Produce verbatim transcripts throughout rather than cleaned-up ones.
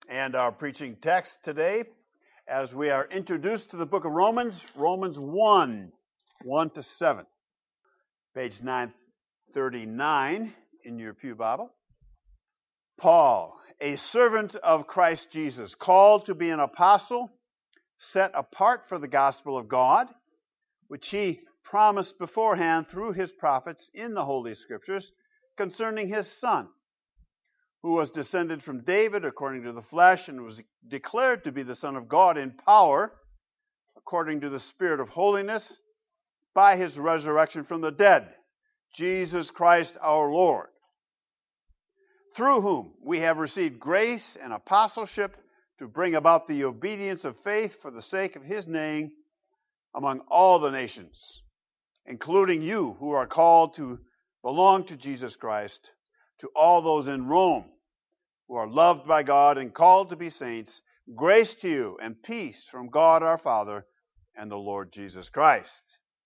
And our preaching text today, as we are introduced to the book of Romans, Romans one, one to seven. Page nine thirty-nine in your pew Bible. Paul, a servant of Christ Jesus, called to be an apostle, set apart for the gospel of God, which he promised beforehand through his prophets in the Holy Scriptures concerning his Son, who was descended from David according to the flesh and was declared to be the Son of God in power, according to the Spirit of holiness, by his resurrection from the dead, Jesus Christ our Lord, through whom we have received grace and apostleship to bring about the obedience of faith for the sake of his name among all the nations, including you who are called to belong to Jesus Christ, to all those in Rome who are loved by God and called to be saints, grace to you and peace from God our Father and the Lord Jesus Christ.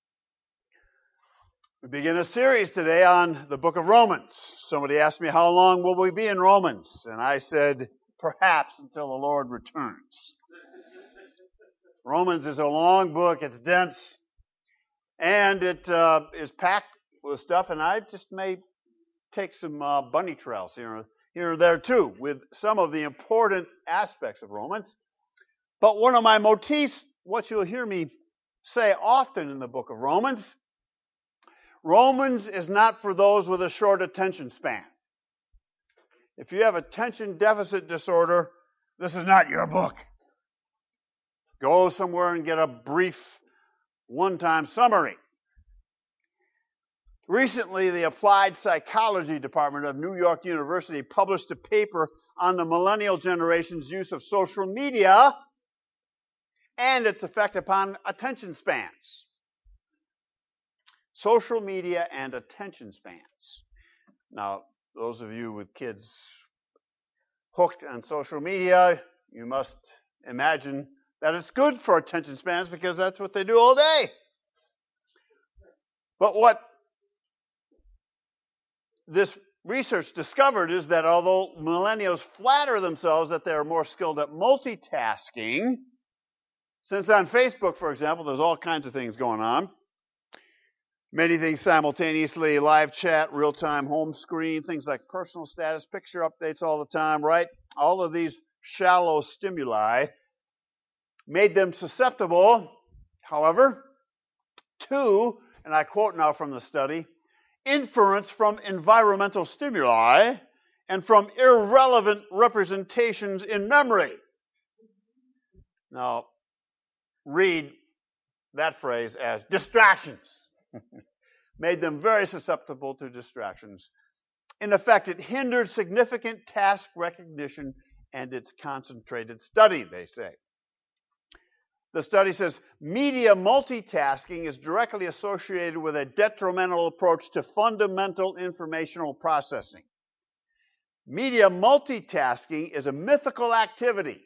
We begin a series today on the book of Romans. Somebody asked me, how long will we be in Romans? And I said, perhaps until the Lord returns. Romans is a long book. It's dense. And it uh, is packed with stuff. And I just may take some uh, bunny trails here, here or there too, with some of the important aspects of Romans. But one of my motifs, what you'll hear me say often in the book of Romans, Romans is not for those with a short attention span. If you have attention deficit disorder, this is not your book. Go somewhere and get a brief one-time summary. Recently, the Applied Psychology Department of New York University published a paper on the millennial generation's use of social media and its effect upon attention spans. Social media and attention spans. Now, those of you with kids hooked on social media, you must imagine that it's good for attention spans because that's what they do all day. But what this research discovered is that although millennials flatter themselves that they're more skilled at multitasking, since on Facebook, for example, there's all kinds of things going on, many things simultaneously, live chat, real-time home screen, things like personal status, picture updates all the time, right? All of these shallow stimuli made them susceptible, however, to, and I quote now from the study, inference from environmental stimuli and from irrelevant representations in memory. Now, read that phrase as distractions. Made them very susceptible to distractions. In effect, it hindered significant task recognition and its concentrated study, they say. The study says media multitasking is directly associated with a detrimental approach to fundamental informational processing. Media multitasking is a mythical activity.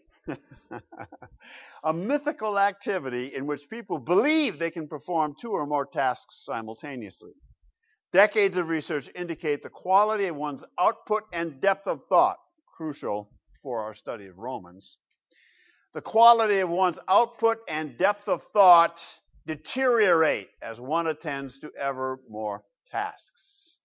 A mythical activity in which people believe they can perform two or more tasks simultaneously. Decades of research indicate the quality of one's output and depth of thought, crucial for our study of Romans. The quality of one's output and depth of thought deteriorate as one attends to ever more tasks.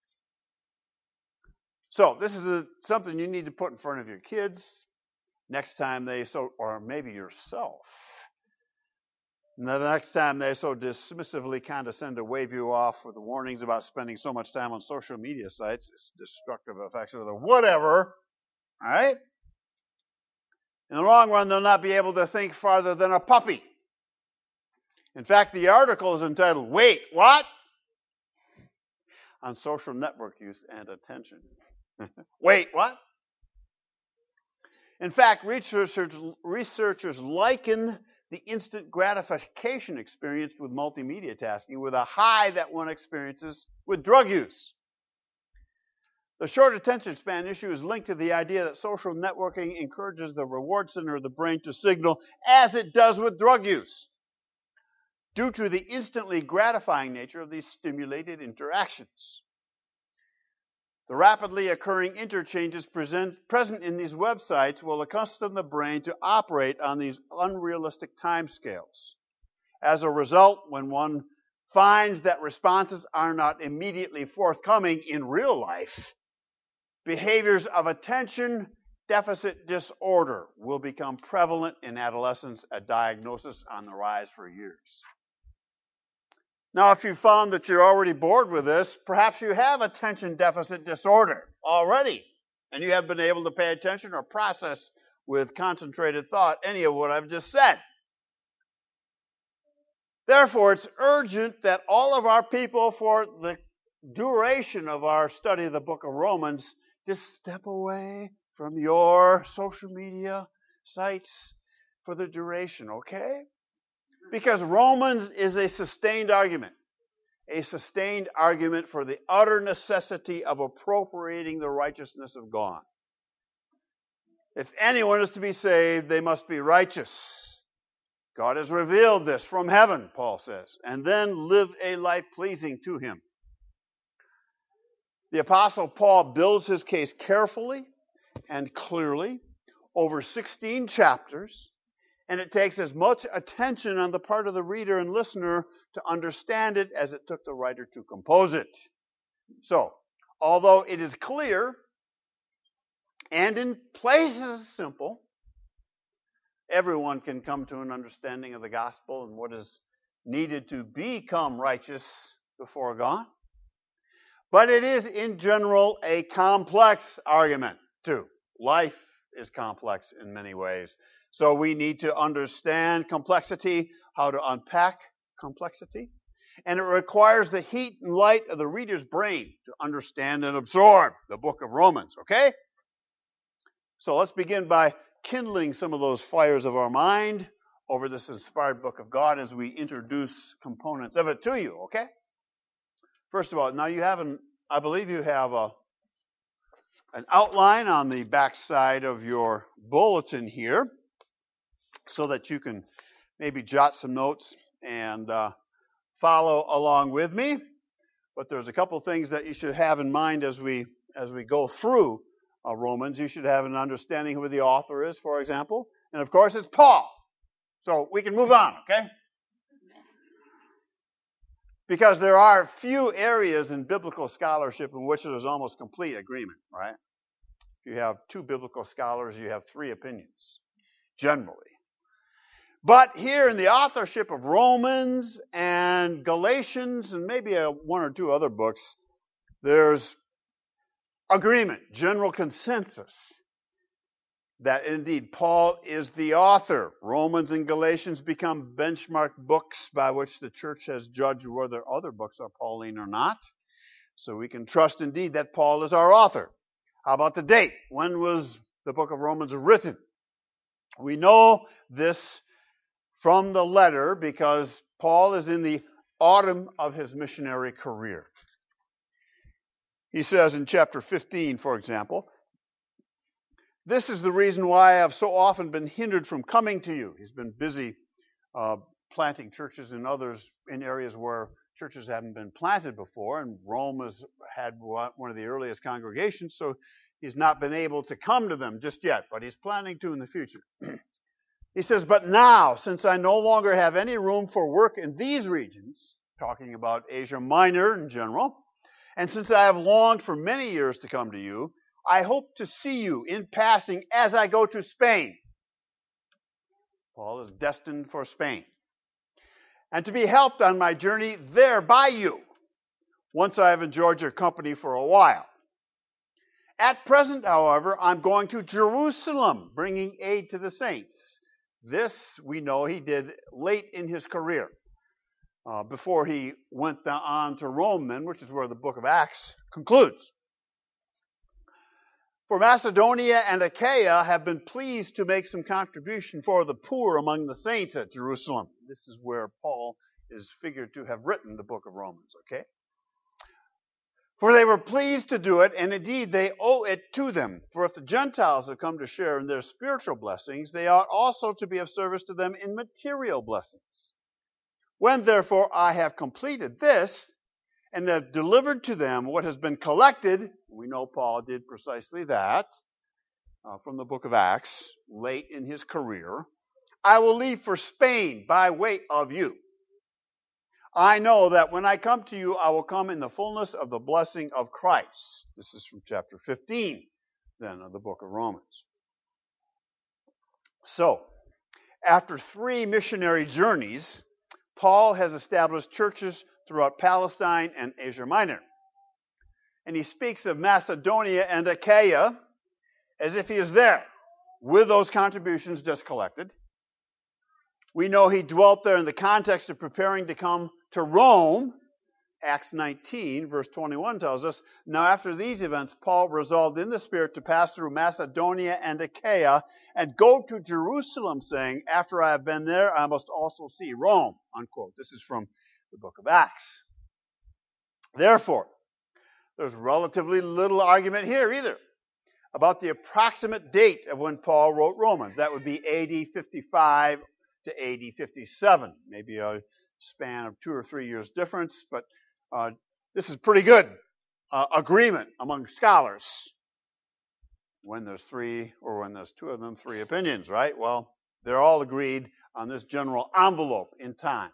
So this is a, something you need to put in front of your kids next time they so, or maybe yourself. Now, the next time they so dismissively condescend to wave you off with the warnings about spending so much time on social media sites, its destructive effects, or the whatever, all right? In the long run, they'll not be able to think farther than a puppy. In fact, the article is entitled, Wait, What? On social network use and attention. Wait, what? In fact, researchers, researchers liken the instant gratification experienced with multimedia tasking with a high that one experiences with drug use. The short attention span issue is linked to the idea that social networking encourages the reward center of the brain to signal as it does with drug use, due to the instantly gratifying nature of these stimulated interactions. The rapidly occurring interchanges present, present in these websites will accustom the brain to operate on these unrealistic timescales. As a result, when one finds that responses are not immediately forthcoming in real life, behaviors of attention deficit disorder will become prevalent in adolescence, a diagnosis on the rise for years. Now, if you found that you're already bored with this, perhaps you have attention deficit disorder already, and you have been able to pay attention or process with concentrated thought any of what I've just said. Therefore, it's urgent that all of our people, for the duration of our study of the book of Romans, just step away from your social media sites for the duration, okay? Because Romans is a sustained argument. A sustained argument for the utter necessity of appropriating the righteousness of God. If anyone is to be saved, they must be righteous. God has revealed this from heaven, Paul says, and then live a life pleasing to him. The Apostle Paul builds his case carefully and clearly over sixteen chapters, and it takes as much attention on the part of the reader and listener to understand it as it took the writer to compose it. So, although it is clear and in places simple, everyone can come to an understanding of the gospel and what is needed to become righteous before God. But it is, in general, a complex argument, too. Life is complex in many ways. So we need to understand complexity, how to unpack complexity. And it requires the heat and light of the reader's brain to understand and absorb the book of Romans, okay? So let's begin by kindling some of those fires of our mind over this inspired book of God as we introduce components of it to you, okay? First of all, now you have an, I believe you have a, an outline on the back side of your bulletin here so that you can maybe jot some notes and uh, follow along with me. But there's a couple things that you should have in mind as we as we go through uh, Romans. You should have an understanding who the author is, for example. And of course, it's Paul. So we can move on, okay? Because there are few areas in biblical scholarship in which there's almost complete agreement, right? If you have two biblical scholars, you have three opinions, generally. But here in the authorship of Romans and Galatians and maybe a, one or two other books, there's agreement, general consensus that indeed Paul is the author. Romans and Galatians become benchmark books by which the church has judged whether other books are Pauline or not. So we can trust indeed that Paul is our author. How about the date? When was the book of Romans written? We know this from the letter because Paul is in the autumn of his missionary career. He says in chapter fifteen, for example, "This is the reason why I have so often been hindered from coming to you." He's been busy uh, planting churches in others in areas where churches haven't been planted before, and Rome has had one of the earliest congregations, so he's not been able to come to them just yet, but he's planning to in the future. He says, "But now, since I no longer have any room for work in these regions," talking about Asia Minor in general, "and since I have longed for many years to come to you, I hope to see you in passing as I go to Spain." Paul is destined for Spain. "And to be helped on my journey there by you, once I have enjoyed your company for a while. At present, however, I'm going to Jerusalem, bringing aid to the saints." This, we know, he did late in his career, uh, before he went on to Rome then, which is where the book of Acts concludes. "For Macedonia and Achaia have been pleased to make some contribution for the poor among the saints at Jerusalem." This is where Paul is figured to have written the book of Romans, okay? "For they were pleased to do it, and indeed they owe it to them. For if the Gentiles have come to share in their spiritual blessings, they ought also to be of service to them in material blessings. When therefore I have completed this, and have delivered to them what has been collected. We know Paul did precisely that uh, from the book of Acts, late in his career. I will leave for Spain by way of you. I know that when I come to you, I will come in the fullness of the blessing of Christ. This is from chapter fifteen, then, of the book of Romans. So, after three missionary journeys, Paul has established churches throughout Palestine and Asia Minor. And he speaks of Macedonia and Achaia as if he is there with those contributions just collected. We know he dwelt there in the context of preparing to come to Rome. Acts nineteen, verse twenty-one tells us, now after these events, Paul resolved in the Spirit to pass through Macedonia and Achaia and go to Jerusalem, saying, after I have been there, I must also see Rome, unquote. This is from the book of Acts. Therefore, there's relatively little argument here either about the approximate date of when Paul wrote Romans. That would be A D fifty-five to A D fifty-seven, maybe a span of two or three years difference, but uh, this is pretty good uh, agreement among scholars. When there's three, or when there's two of them, three opinions, right? Well, they're all agreed on this general envelope in time.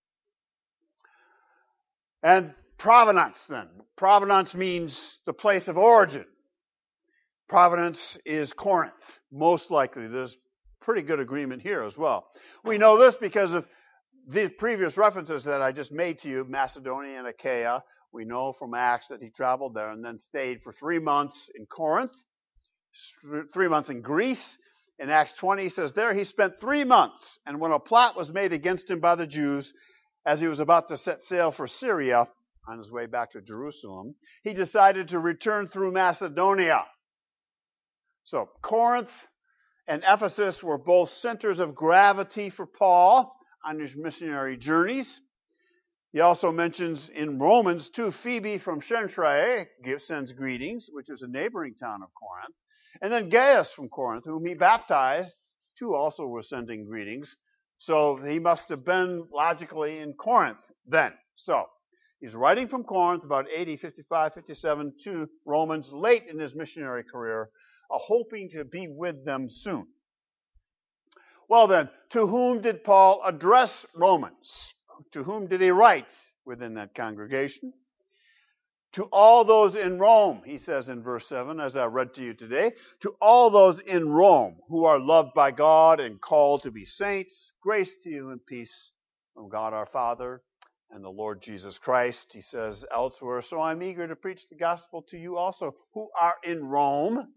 And provenance, then. Provenance means the place of origin. Provenance is Corinth. Most likely, there's pretty good agreement here as well. We know this because of the previous references that I just made to you, Macedonia and Achaia. We know from Acts that he traveled there and then stayed for three months in Corinth, three months in Greece. In Acts twenty, he says there he spent three months. And when a plot was made against him by the Jews, as he was about to set sail for Syria, on his way back to Jerusalem, he decided to return through Macedonia. So Corinth and Ephesus were both centers of gravity for Paul on his missionary journeys. He also mentions in Romans, too, Phoebe from Cenchreae sends greetings, which is a neighboring town of Corinth. And then Gaius from Corinth, whom he baptized, too, also was sending greetings. So he must have been logically in Corinth then. So he's writing from Corinth about A D fifty-five, fifty-seven to Romans late in his missionary career, uh, hoping to be with them soon. Well then, to whom did Paul address Romans? To whom did he write within that congregation? To all those in Rome, he says in verse seven, as I read to you today, to all those in Rome who are loved by God and called to be saints, grace to you and peace from God our Father and the Lord Jesus Christ, he says elsewhere. So I'm eager to preach the gospel to you also who are in Rome.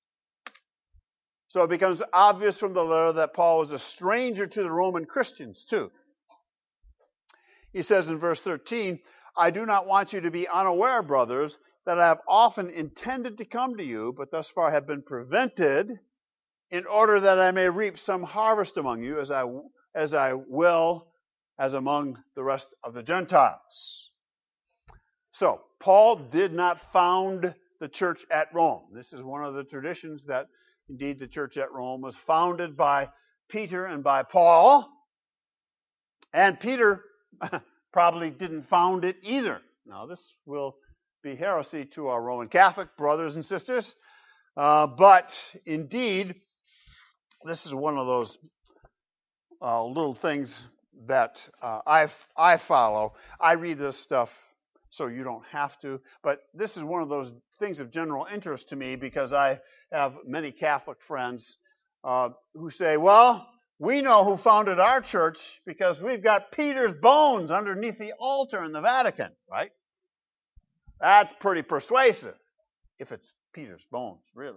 So it becomes obvious from the letter that Paul was a stranger to the Roman Christians too. He says in verse thirteen, I do not want you to be unaware, brothers, that I have often intended to come to you, but thus far have been prevented, in order that I may reap some harvest among you, as I, as I will, as among the rest of the Gentiles. So, Paul did not found the church at Rome. This is one of the traditions that indeed the church at Rome was founded by Peter and by Paul. And Peter probably didn't found it either. Now, this will be heresy to our Roman Catholic brothers and sisters. Uh, but indeed, this is one of those uh, little things that uh, I I follow. I read this stuff so you don't have to. But this is one of those things of general interest to me because I have many Catholic friends uh, who say, well, we know who founded our church because we've got Peter's bones underneath the altar in the Vatican, right? That's pretty persuasive, if it's Peter's bones, really.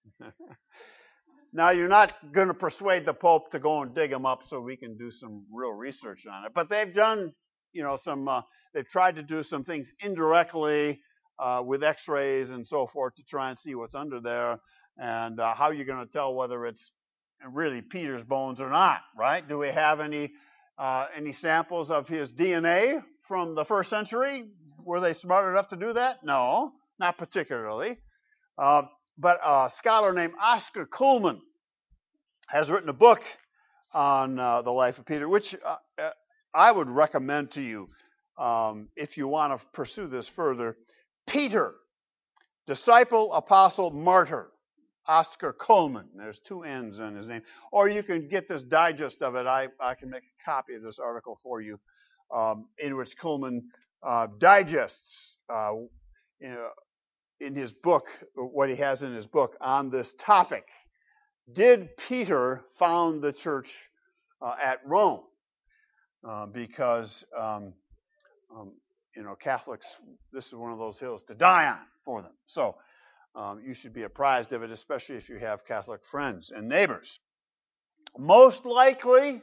Now, you're not going to persuade the Pope to go and dig them up so we can do some real research on it. But they've done, you know, some, uh, they've tried to do some things indirectly uh, with x-rays and so forth to try and see what's under there. And uh, how you're going to tell whether it's really Peter's bones or not, right? Do we have any uh, any samples of his D N A from the first century? Were they smart enough to do that? No, not particularly. Uh, but a scholar named Oscar Kuhlman has written a book on uh, the life of Peter, which uh, I would recommend to you. um, if you want to pursue this further, Peter, disciple, apostle, martyr, Oscar Coleman. There's two N's in his name. Or you can get this digest of it. I, I can make a copy of this article for you, um, in which Coleman uh, digests uh, you know, in his book, what he has in his book on this topic. Did Peter found the church uh, at Rome? Uh, because, um, um, you know, Catholics, this is one of those hills to die on for them. So um, you should be apprised of it, especially if you have Catholic friends and neighbors. Most likely,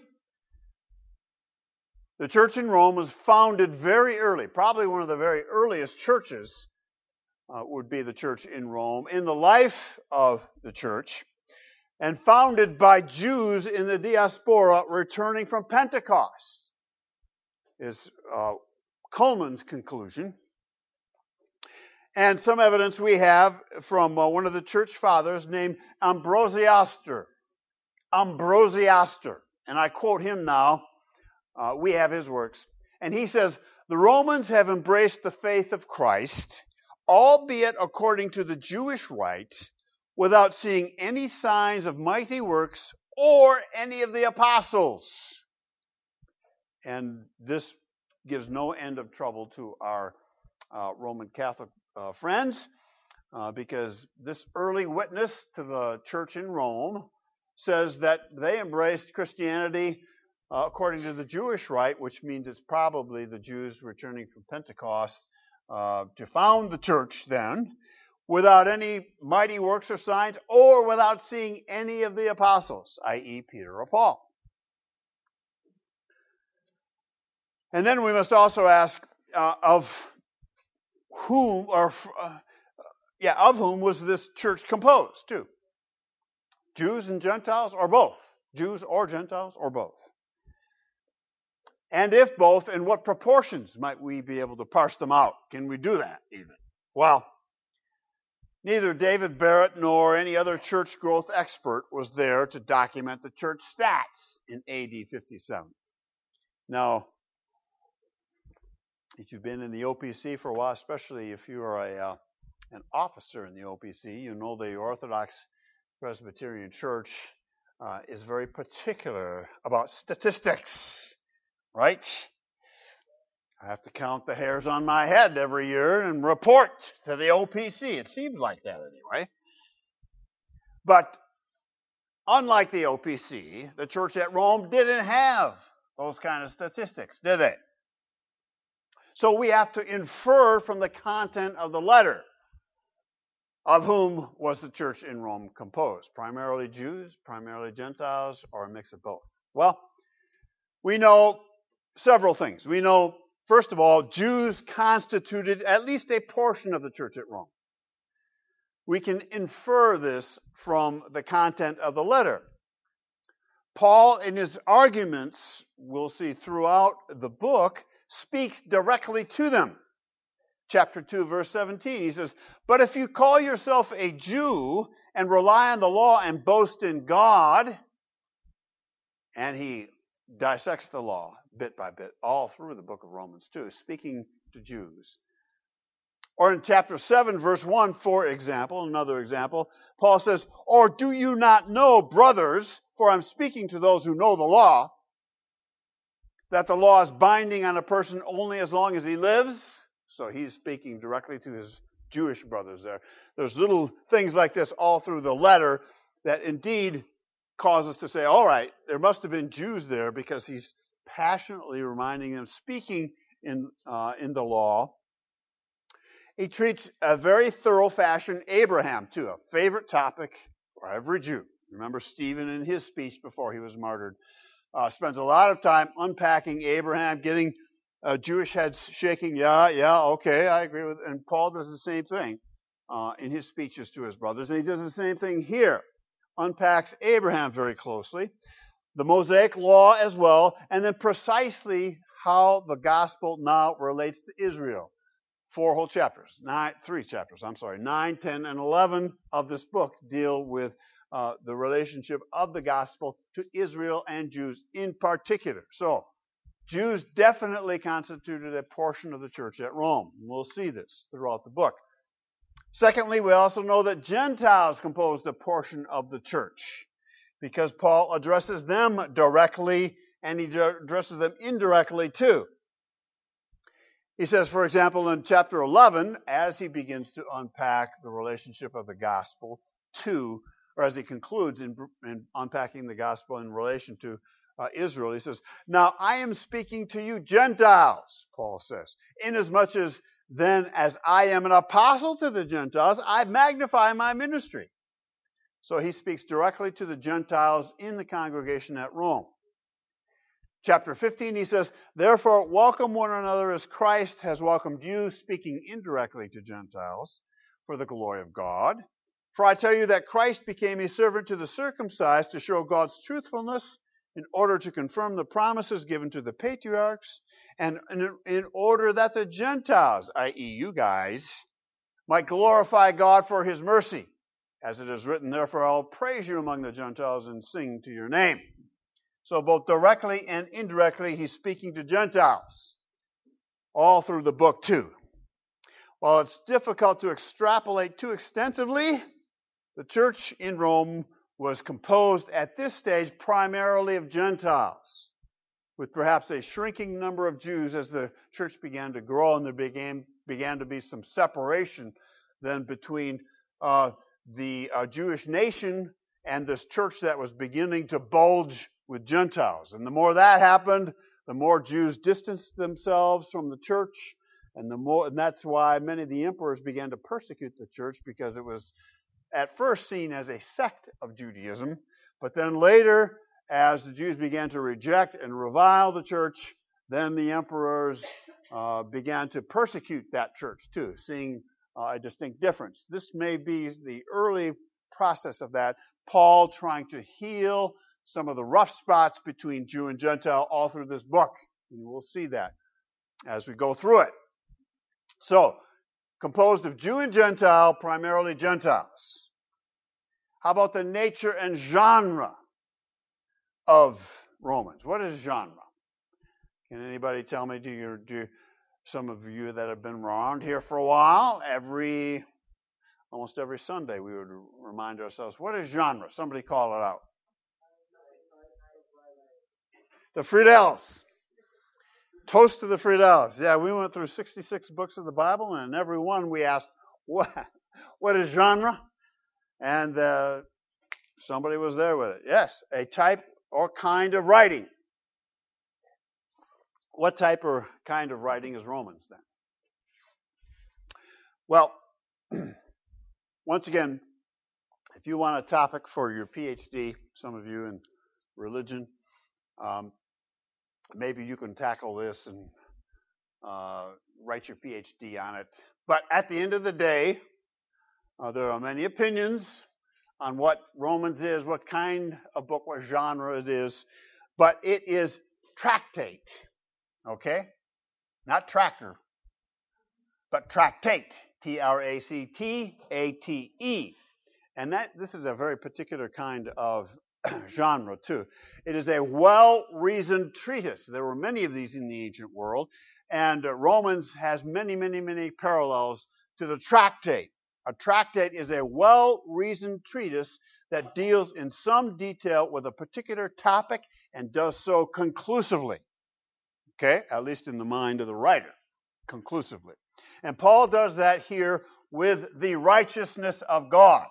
the church in Rome was founded very early. Probably one of the very earliest churches uh, would be the church in Rome in the life of the church, and founded by Jews in the diaspora returning from Pentecost, is uh, Coleman's conclusion. And some evidence we have from uh, one of the church fathers named Ambrosiaster. Ambrosiaster. And I quote him now. Uh, we have his works. And he says, the Romans have embraced the faith of Christ, albeit according to the Jewish rite, without seeing any signs of mighty works or any of the apostles. And this gives no end of trouble to our uh, Roman Catholic uh, friends, uh, because this early witness to the church in Rome says that they embraced Christianity uh, according to the Jewish rite, which means it's probably the Jews returning from Pentecost uh, to found the church then, without any mighty works or signs, or without seeing any of the apostles, that is. Peter or Paul. And then we must also ask uh, of whom, or uh, yeah, of whom was this church composed too? Jews and Gentiles, or both? Jews or Gentiles, or both? And if both, in what proportions might we be able to parse them out? Can we do that even? Well, neither David Barrett nor any other church growth expert was there to document the church stats in A D fifty-seven. Now, if you've been in the O P C for a while, especially if you are a uh, an officer in the O P C, you know the Orthodox Presbyterian Church uh, is very particular about statistics, right? I have to count the hairs on my head every year and report to the O P C. It seems like that anyway. But unlike the O P C, the church at Rome didn't have those kind of statistics, did they? So we have to infer from the content of the letter of whom was the church in Rome composed. Primarily Jews, primarily Gentiles, or a mix of both? Well, we know several things. We know, first of all, Jews constituted at least a portion of the church at Rome. We can infer this from the content of the letter. Paul, in his arguments, we'll see throughout the book, speaks directly to them. Chapter two, verse seventeen, he says, but if you call yourself a Jew and rely on the law and boast in God, and he dissects the law bit by bit, all through the book of Romans too, speaking to Jews. Or in chapter seven, verse one, for example, another example, Paul says, or do you not know, brothers, for I'm speaking to those who know the law, that the law is binding on a person only as long as he lives? So he's speaking directly to his Jewish brothers there. There's little things like this all through the letter that indeed cause us to say, all right, there must have been Jews there, because he's passionately reminding them, speaking in uh, in the law. He treats a very thorough fashion Abraham too, a favorite topic for every Jew. Remember Stephen in his speech before he was martyred uh, spends a lot of time unpacking Abraham, getting uh, Jewish heads shaking. Yeah, yeah, okay, I agree with. And Paul does the same thing uh, in his speeches to his brothers, and he does the same thing here. Unpacks Abraham very closely, the Mosaic law as well, and then precisely how the gospel now relates to Israel. Four whole chapters, nine, three chapters, I'm sorry, nine, ten, and eleven of this book deal with uh, the relationship of the gospel to Israel and Jews in particular. So, Jews definitely constituted a portion of the church at Rome. We'll see this throughout the book. Secondly, we also know that Gentiles composed a portion of the church because Paul addresses them directly and he addresses them indirectly too. He says, for example, in chapter eleven, as he begins to unpack the relationship of the gospel to, or as he concludes in, in unpacking the gospel in relation to uh, Israel, he says, now I am speaking to you Gentiles, Paul says, inasmuch as then as I am an apostle to the Gentiles, I magnify my ministry. So he speaks directly to the Gentiles in the congregation at Rome. Chapter fifteen, he says, therefore welcome one another as Christ has welcomed you, speaking indirectly to Gentiles for the glory of God. For I tell you that Christ became a servant to the circumcised to show God's truthfulness in order to confirm the promises given to the patriarchs and in, in order that the Gentiles, that is you guys, might glorify God for his mercy. As it is written, therefore I'll praise you among the Gentiles and sing to your name. So both directly and indirectly, he's speaking to Gentiles all through the book too. While it's difficult to extrapolate too extensively, the church in Rome was composed at this stage primarily of Gentiles, with perhaps a shrinking number of Jews as the church began to grow and there began, began to be some separation then between uh, the uh, Jewish nation and this church that was beginning to bulge with Gentiles. And the more that happened, the more Jews distanced themselves from the church, and the more, and that's why many of the emperors began to persecute the church, because it was at first seen as a sect of Judaism, but then later, as the Jews began to reject and revile the church, then the emperors uh, began to persecute that church too, seeing uh, a distinct difference. This may be the early process of that, Paul trying to heal some of the rough spots between Jew and Gentile all through this book. And we'll see that as we go through it. So, composed of Jew and Gentile, primarily Gentiles. How about the nature and genre of Romans? What is genre? Can anybody tell me? Do you, do some of you that have been around here for a while, every, almost every Sunday we would remind ourselves, what is genre? Somebody call it out. The Friedels. Toast to the Friedels. Yeah, we went through sixty-six books of the Bible, and in every one we asked, what, what is genre? And uh, somebody was there with it. Yes, a type or kind of writing. What type or kind of writing is Romans then? Well, once again, if you want a topic for your P H D, some of you in religion, um, maybe you can tackle this and uh, write your P H D on it. But at the end of the day, uh, there are many opinions on what Romans is, what kind of book, what genre it is. But it is tractate, okay? Not tractor, but tractate, T R A C T A T E. And that this is a very particular kind of genre too. It is a well-reasoned treatise. There were many of these in the ancient world, and uh, Romans has many, many, many parallels to the tractate. A tractate is a well-reasoned treatise that deals in some detail with a particular topic and does so conclusively. Okay? At least in the mind of the writer, conclusively. And Paul does that here with the righteousness of God.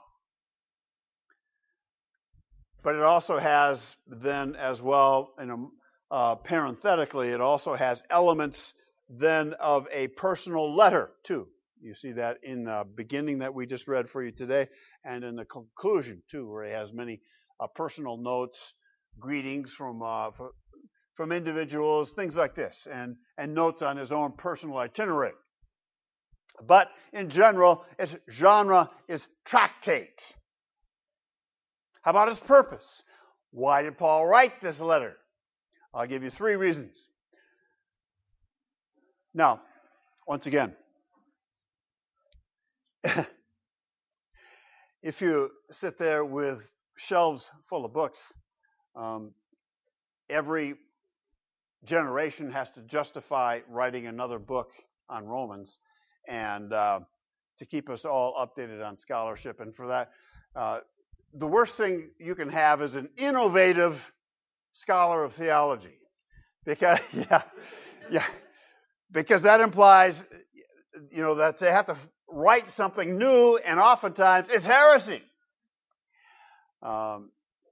But it also has then as well, in a, uh, parenthetically, it also has elements then of a personal letter too. You see that in the beginning that we just read for you today, and in the conclusion too, where he has many uh, personal notes, greetings from uh, from individuals, things like this, and and notes on his own personal itinerary. But in general, its genre is tractate. How about its purpose? Why did Paul write this letter? I'll give you three reasons. Now, once again, if you sit there with shelves full of books, um, every generation has to justify writing another book on Romans, and uh, to keep us all updated on scholarship. And for that, uh, the worst thing you can have is an innovative scholar of theology, because yeah, yeah, because that implies, you know, that they have to write something new, and oftentimes it's heresy. Um,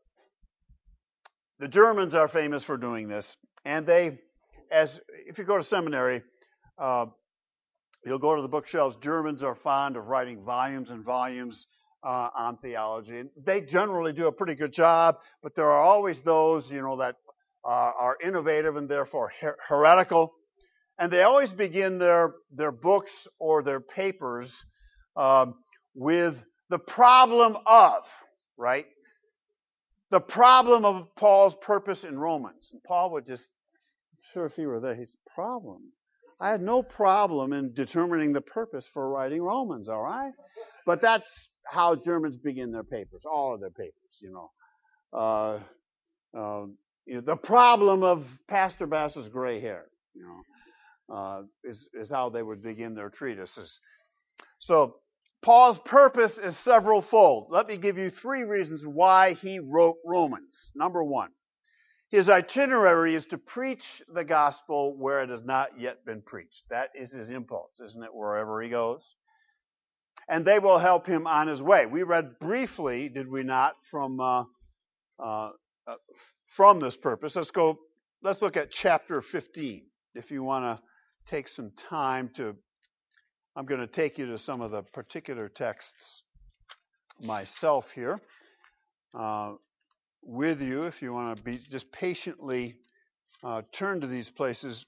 the Germans are famous for doing this, and they, as if you go to seminary, uh, you'll go to the bookshelves. Germans are fond of writing volumes and volumes uh, on theology, and they generally do a pretty good job. But there are always those, you know, that uh, are innovative and therefore her- heretical, and they always begin their their books or their papers um, with the problem of, right? The problem of Paul's purpose in Romans. And Paul would just, sure, if he were there, his problem. I had no problem in determining the purpose for writing Romans, all right? But that's how Germans begin their papers, all of their papers, you know. Uh, uh, you know, the problem of Pastor Bass's gray hair, you know, uh, is, is how they would begin their treatises. So Paul's purpose is several-fold. Let me give you three reasons why he wrote Romans. Number one, his itinerary is to preach the gospel where it has not yet been preached. That is his impulse, isn't it, wherever he goes? And they will help him on his way. We read briefly, did we not, from uh, uh, uh, from this purpose. Let's go, let's look at chapter fifteen. If you want to take some time to, I'm going to take you to some of the particular texts myself here. Uh, with you, if you want to be just patiently uh, turn to these places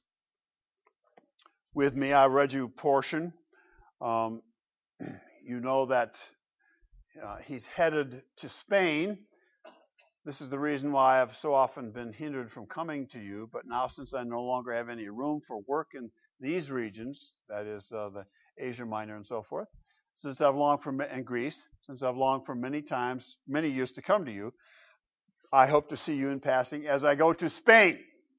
with me. I read you a portion. Um, you know that uh, he's headed to Spain. This is the reason why I've so often been hindered from coming to you. But now, since I no longer have any room for work in these regions, that is uh, the Asia Minor and so forth, since I've longed for and Greece, since I've longed for many times, many years to come to you, I hope to see you in passing as I go to Spain.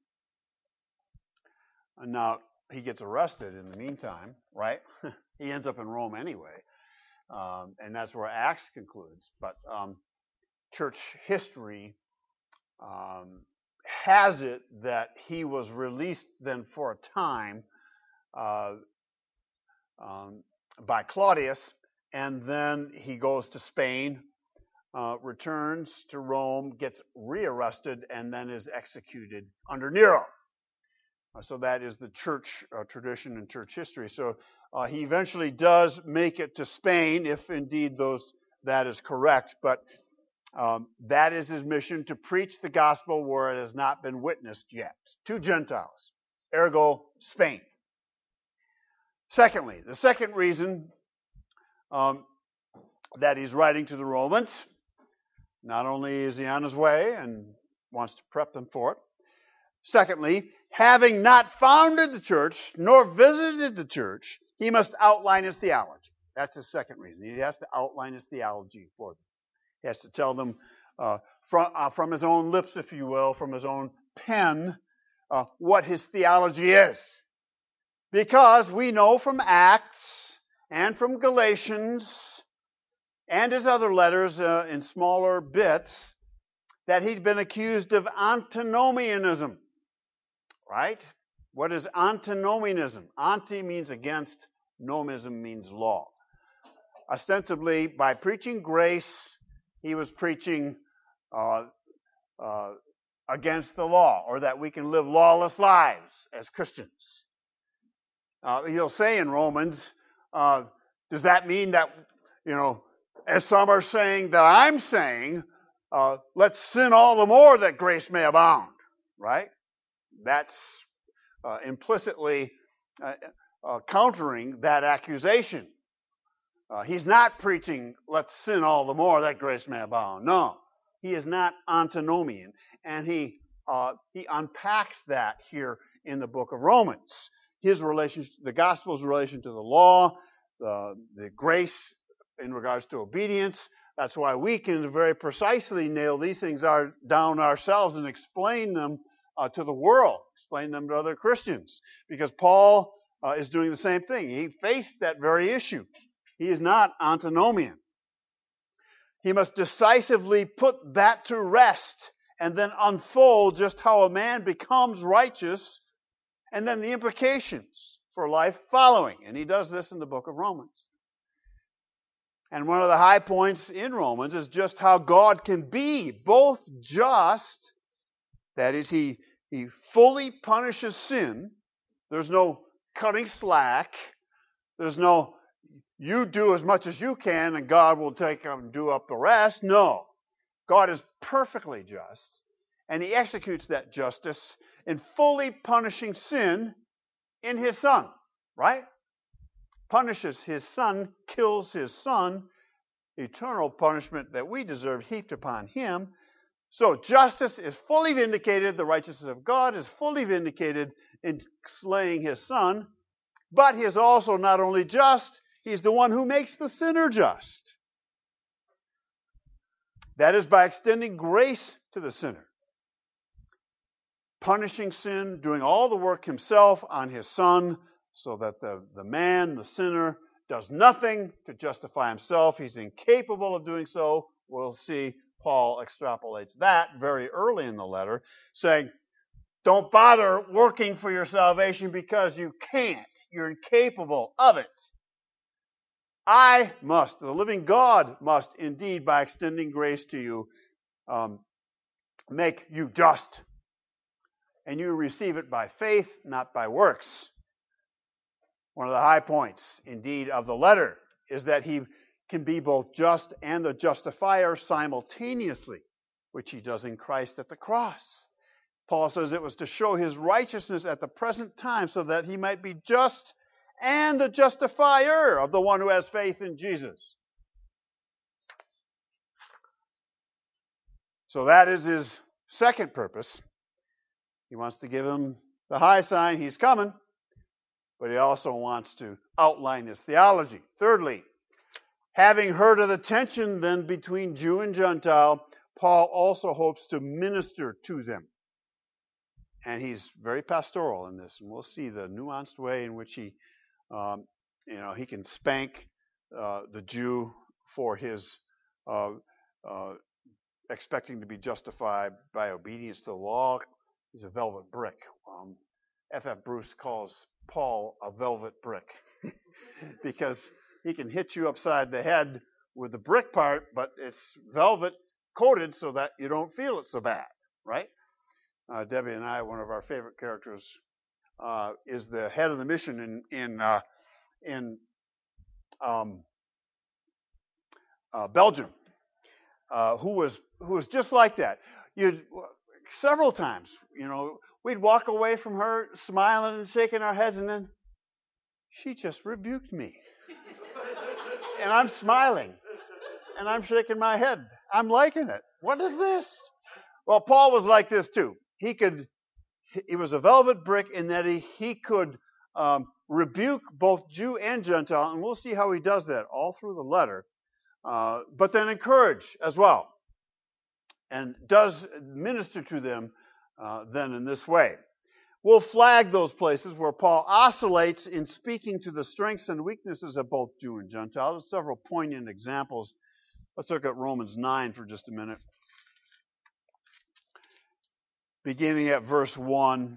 And now, he gets arrested in the meantime, right? He ends up in Rome anyway. Um, and that's where Acts concludes. But um, church history um, has it that he was released then for a time uh, um, by Claudius, and then he goes to Spain, Uh, returns to Rome, gets rearrested, and then is executed under Nero. Uh, so that is the church uh, tradition and church history. So uh, he eventually does make it to Spain, if indeed those that is correct. But um, that is his mission, to preach the gospel where it has not been witnessed yet, to Gentiles. Ergo, Spain. Secondly, the second reason um, that he's writing to the Romans, not only is he on his way and wants to prep them for it. Secondly, having not founded the church nor visited the church, he must outline his theology. That's his second reason. He has to outline his theology for them. He has to tell them uh, from, uh, from his own lips, if you will, from his own pen, uh, what his theology is. Because we know from Acts and from Galatians and his other letters uh, in smaller bits that he'd been accused of antinomianism. Right? What is antinomianism? Anti means against, nomism means law. Ostensibly, by preaching grace, he was preaching uh, uh, against the law, or that we can live lawless lives as Christians. Uh, he'll say in Romans, uh, does that mean that, you know, as some are saying that I'm saying, uh, let's sin all the more that grace may abound, right? That's uh, implicitly uh, uh, countering that accusation. Uh, he's not preaching, let's sin all the more that grace may abound. No, he is not antinomian, and he uh, he unpacks that here in the book of Romans. His relation, the gospel's relation to the law, the the grace in regards to obedience. That's why we can very precisely nail these things are down ourselves and explain them uh, to the world, explain them to other Christians, because Paul uh, is doing the same thing. He faced that very issue. He is not antinomian. He must decisively put that to rest and then unfold just how a man becomes righteous and then the implications for life following. And he does this in the book of Romans. And one of the high points in Romans is just how God can be both just, that is, he, he fully punishes sin. There's no cutting slack. There's no, you do as much as you can and God will take and do up the rest. No. God is perfectly just, and he executes that justice in fully punishing sin in his Son, right? Punishes his Son, kills his Son, eternal punishment that we deserve heaped upon him. So justice is fully vindicated, the righteousness of God is fully vindicated in slaying his Son, but he is also not only just, he's the one who makes the sinner just. That is by extending grace to the sinner. Punishing sin, doing all the work himself on his Son, so that the, the man, the sinner, does nothing to justify himself. He's incapable of doing so. We'll see Paul extrapolates that very early in the letter, saying, don't bother working for your salvation because you can't. You're incapable of it. I must, the living God must indeed, by extending grace to you, um, make you just. And you receive it by faith, not by works. One of the high points, indeed, of the letter is that he can be both just and the justifier simultaneously, which he does in Christ at the cross. Paul says it was to show his righteousness at the present time so that he might be just and the justifier of the one who has faith in Jesus. So that is his second purpose. He wants to give him the high sign, he's coming, but he also wants to outline his theology. Thirdly, having heard of the tension then between Jew and Gentile, Paul also hopes to minister to them. And he's very pastoral in this, and we'll see the nuanced way in which he Um, you know, he can spank uh, the Jew for his uh, uh, expecting to be justified by obedience to the law. He's a velvet brick. Um, F F Bruce calls Paul a velvet brick because he can hit you upside the head with the brick part, but it's velvet coated so that you don't feel it so bad, right? Uh, Debbie and I, one of our favorite characters, Uh, is the head of the mission in in uh, in um, uh, Belgium, uh, who was who was just like that. You several times, you know, we'd walk away from her smiling and shaking our heads, and then she just rebuked me, and I'm smiling, and I'm shaking my head. I'm liking it. What is this? Well, Paul was like this too. He could. He was a velvet brick in that he, he could um, rebuke both Jew and Gentile, and we'll see how he does that all through the letter, uh, but then encourage as well, and does minister to them uh, then in this way. We'll flag those places where Paul oscillates in speaking to the strengths and weaknesses of both Jew and Gentile. There's several poignant examples. Let's look at Romans nine for just a minute. Beginning at verse one,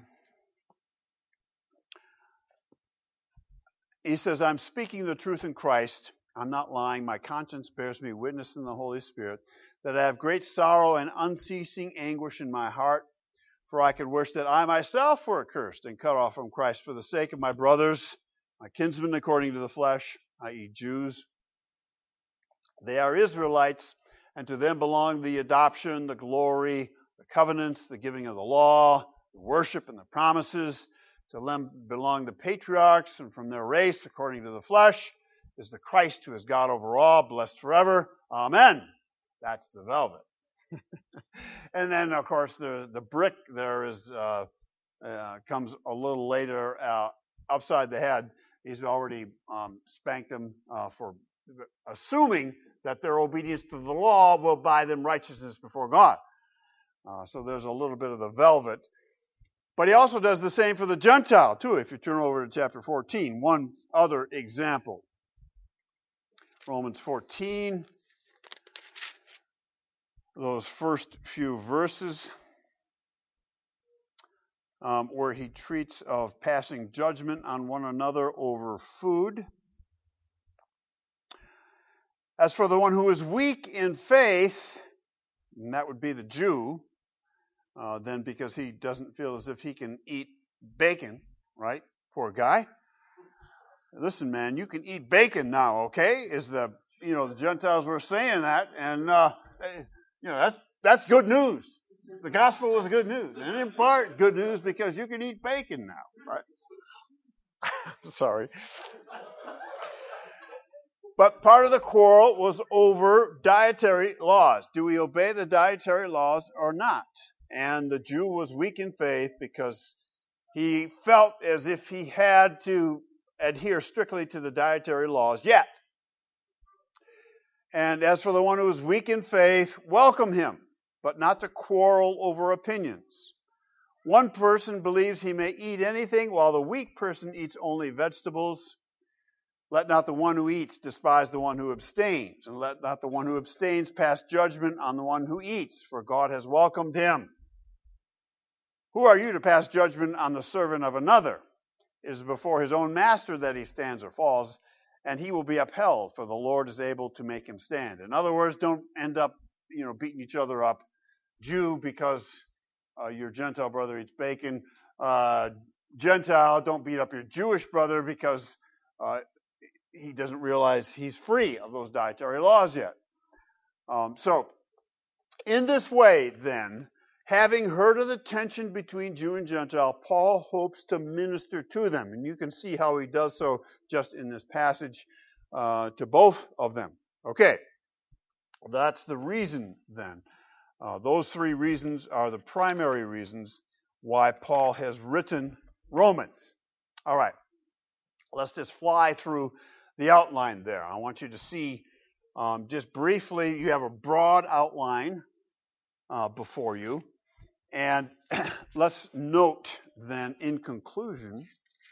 he says, I'm speaking the truth in Christ. I'm not lying. My conscience bears me witness in the Holy Spirit that I have great sorrow and unceasing anguish in my heart. For I could wish that I myself were accursed and cut off from Christ for the sake of my brothers, my kinsmen according to the flesh, that is Jews. They are Israelites, and to them belong the adoption, the glory, the covenants, the giving of the law, the worship and the promises. To them belong the patriarchs, and from their race, according to the flesh, is the Christ who is God over all, blessed forever. Amen. That's the velvet. And then, of course, the, the brick there is uh, uh, comes a little later uh, upside the head. He's already um, spanked them uh, for assuming that their obedience to the law will buy them righteousness before God. Uh, so there's a little bit of the velvet. But he also does the same for the Gentile, too, if you turn over to chapter fourteen. One other example. Romans fourteen, those first few verses, um, where he treats of passing judgment on one another over food. As for the one who is weak in faith, and that would be the Jew, uh, then because he doesn't feel as if he can eat bacon, right? Poor guy. Listen, man, you can eat bacon now, okay? Is the, you know, the Gentiles were saying that, and, uh, you know, that's, that's good news. The gospel is good news. And in part, good news because you can eat bacon now, right? Sorry. But part of the quarrel was over dietary laws. Do we obey the dietary laws or not? And the Jew was weak in faith because he felt as if he had to adhere strictly to the dietary laws yet. And as for the one who is weak in faith, welcome him, but not to quarrel over opinions. One person believes he may eat anything, while the weak person eats only vegetables. Let not the one who eats despise the one who abstains, and let not the one who abstains pass judgment on the one who eats, for God has welcomed him. Who are you to pass judgment on the servant of another? It is before his own master that he stands or falls, and he will be upheld, for the Lord is able to make him stand. In other words, don't end up, you know, beating each other up. Jew, because uh, your Gentile brother eats bacon. Uh, Gentile, don't beat up your Jewish brother because uh, he doesn't realize he's free of those dietary laws yet. Um, so, in this way, then, having heard of the tension between Jew and Gentile, Paul hopes to minister to them. And you can see how he does so just in this passage uh, to both of them. Okay, that's the reason then. Uh, those three reasons are the primary reasons why Paul has written Romans. All right, let's just fly through the outline there. I want you to see um, just briefly, you have a broad outline uh, before you. And let's note then in conclusion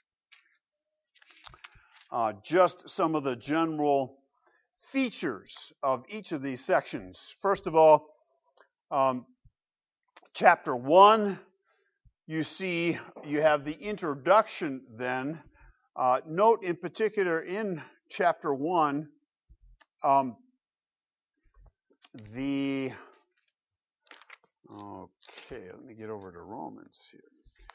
uh, just some of the general features of each of these sections. First of all, um, chapter one, you see you have the introduction then. Uh, note in particular in chapter one, um, the, okay, let me get over to Romans here.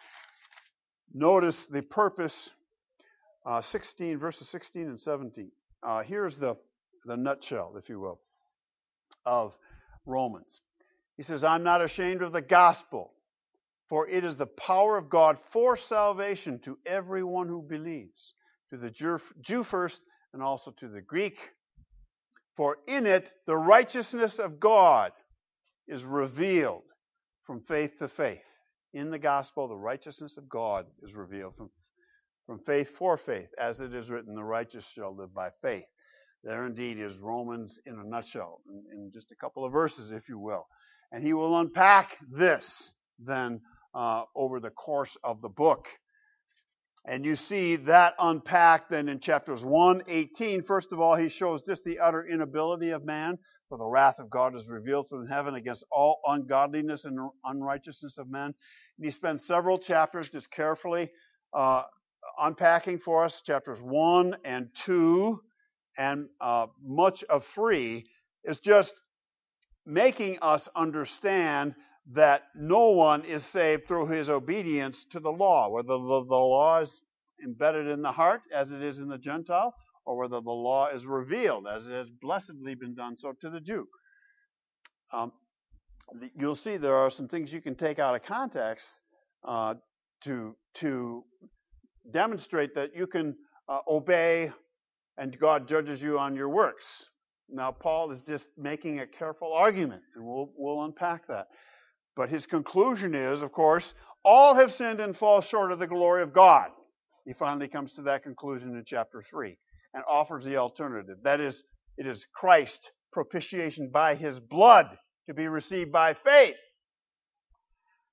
Notice the purpose, uh, sixteen, verses sixteen and seventeen. Uh, here's the, the nutshell, if you will, of Romans. He says, I'm not ashamed of the gospel, for it is the power of God for salvation to everyone who believes, to the Jew first and also to the Greek. For in it the righteousness of God is revealed from faith to faith. In the gospel, the righteousness of God is revealed from, from faith for faith. As it is written, the righteous shall live by faith. There indeed is Romans in a nutshell, in, in just a couple of verses, if you will. And he will unpack this then uh, over the course of the book. And you see that unpacked then in chapters one, eighteen. First of all, he shows just the utter inability of man, for the wrath of God is revealed from heaven against all ungodliness and unrighteousness of men. And he spends several chapters just carefully uh, unpacking for us chapters one and two, and uh, much of three is just making us understand that no one is saved through his obedience to the law, whether the, the law is embedded in the heart as it is in the Gentile, or whether the law is revealed as it has blessedly been done so to the Jew. Um, the, you'll see there are some things you can take out of context uh, to, to demonstrate that you can uh, obey and God judges you on your works. Now, Paul is just making a careful argument, and we'll, we'll unpack that. But his conclusion is, of course, all have sinned and fall short of the glory of God. He finally comes to that conclusion in chapter three and offers the alternative. That is, it is Christ's propitiation by his blood to be received by faith.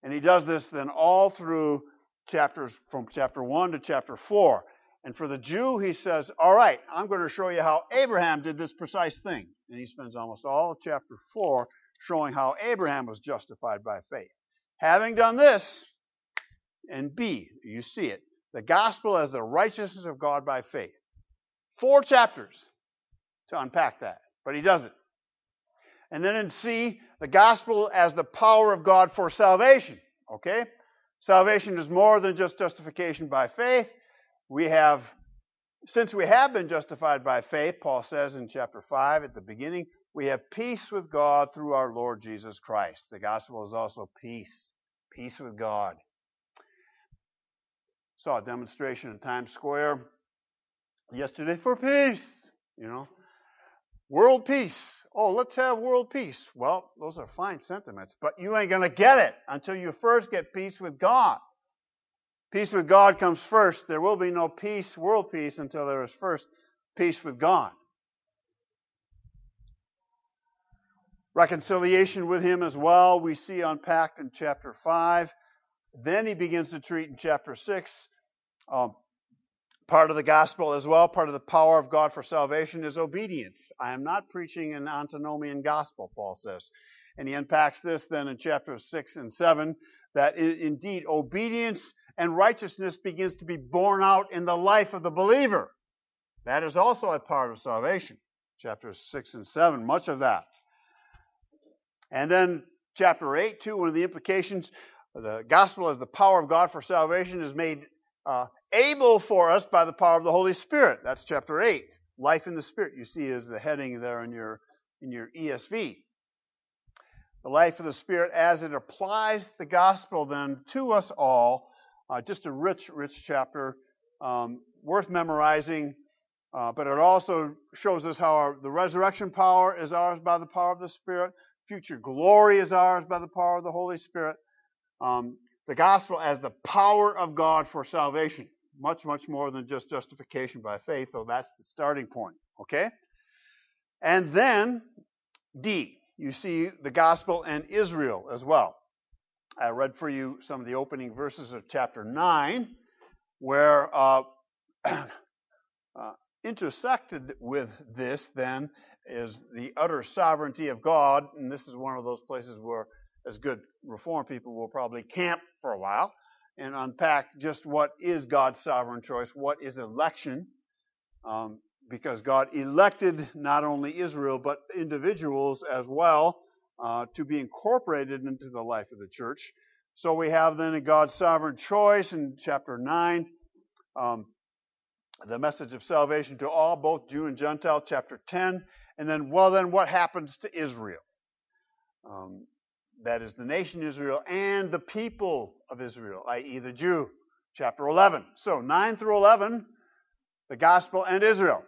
And he does this then all through chapters from chapter one to chapter four. And for the Jew, he says, all right, I'm going to show you how Abraham did this precise thing. And he spends almost all of chapter four showing how Abraham was justified by faith. Having done this, and B, you see it, the gospel as the righteousness of God by faith. Four chapters to unpack that, but he doesn't. And then in C, the gospel as the power of God for salvation. Okay? Salvation is more than just justification by faith. We have, since we have been justified by faith, Paul says in chapter five at the beginning, we have peace with God through our Lord Jesus Christ. The gospel is also peace. Peace with God. Saw a demonstration in Times Square yesterday for peace, you know. World peace. Oh, let's have world peace. Well, those are fine sentiments, but you ain't going to get it until you first get peace with God. Peace with God comes first. There will be no peace, world peace, until there is first peace with God. Reconciliation with him as well, we see unpacked in chapter five. Then he begins to treat in chapter six, um, part of the gospel as well, part of the power of God for salvation is obedience. I am not preaching an antinomian gospel, Paul says. And he unpacks this then in chapters six and seven, that indeed obedience and righteousness begins to be borne out in the life of the believer. That is also a part of salvation. Chapters six and seven, much of that. And then chapter eight, too, one of the implications, the gospel as the power of God for salvation is made uh, able for us by the power of the Holy Spirit. That's chapter eight. Life in the Spirit, you see, is the heading there in your, in your E S V. The life of the Spirit as it applies the gospel then to us all. Uh, just a rich, rich chapter, um, worth memorizing. Uh, but it also shows us how our, the resurrection power is ours by the power of the Spirit. Future glory is ours by the power of the Holy Spirit. Um, the gospel as the power of God for salvation. Much, much more than just justification by faith, though that's the starting point. Okay? And then, D, you see the gospel and Israel as well. I read for you some of the opening verses of chapter nine, where uh, uh, intersected with this then is the utter sovereignty of God, and this is one of those places where, as good Reformed people, will probably camp for a while and unpack just what is God's sovereign choice, what is election, um, because God elected not only Israel but individuals as well uh, to be incorporated into the life of the church. So we have then a God's sovereign choice in chapter nine, um, the message of salvation to all, both Jew and Gentile, chapter ten. And then, well, then what happens to Israel? Um, that is the nation Israel and the people of Israel, that is the Jew, chapter eleven. So nine through eleven, the gospel and Israel.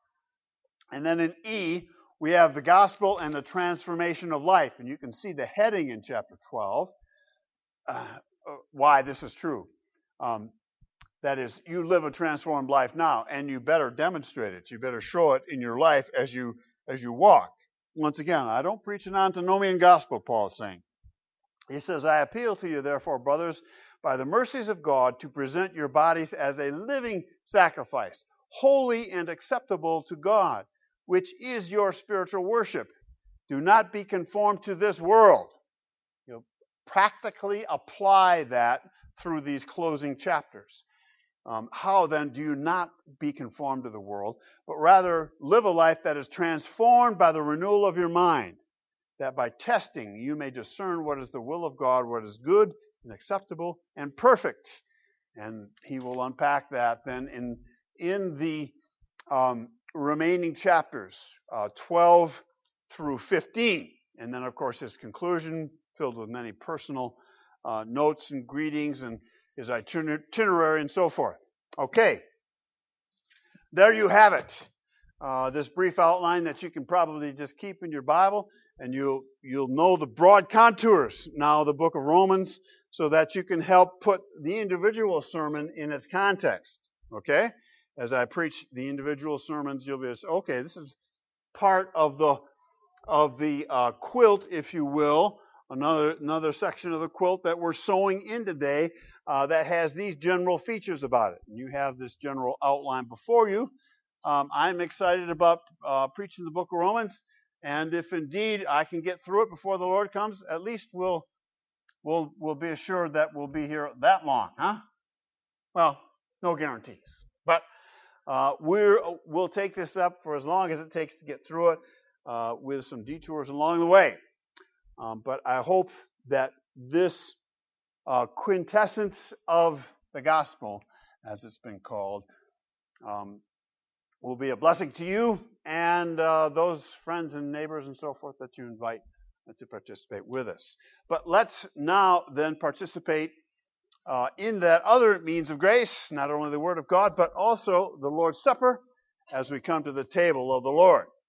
And then in E, we have the gospel and the transformation of life. And you can see the heading in chapter twelve, uh, why this is true. Um, That is, you live a transformed life now, and you better demonstrate it. You better show it in your life as you as you walk. Once again, I don't preach an antinomian gospel, Paul is saying. He says, I appeal to you, therefore, brothers, by the mercies of God, to present your bodies as a living sacrifice, holy and acceptable to God, which is your spiritual worship. Do not be conformed to this world. You know, practically apply that through these closing chapters. Um, how then do you not be conformed to the world, but rather live a life that is transformed by the renewal of your mind, that by testing you may discern what is the will of God, what is good and acceptable and perfect. And he will unpack that then in, in the um, remaining chapters, uh, twelve through fifteen. And then, of course, his conclusion, filled with many personal uh, notes and greetings and his itinerary and so forth. Okay, there you have it. Uh, this brief outline that you can probably just keep in your Bible, and you'll you'll know the broad contours now of the book of Romans, so that you can help put the individual sermon in its context. Okay, as I preach the individual sermons, you'll be just, okay, this is part of the of the uh, quilt, if you will, another another section of the quilt that we're sewing in today uh, that has these general features about it. You have this general outline before you. Um, I'm excited about uh, preaching the book of Romans, and if indeed I can get through it before the Lord comes, at least we'll we'll we'll be assured that we'll be here that long, huh? Well, no guarantees, but uh, we're we'll take this up for as long as it takes to get through it, uh, with some detours along the way. Um, but I hope that this uh, quintessence of the gospel, as it's been called, um, will be a blessing to you and uh, those friends and neighbors and so forth that you invite to participate with us. But let's now then participate uh, in that other means of grace, not only the Word of God, but also the Lord's Supper as we come to the table of the Lord.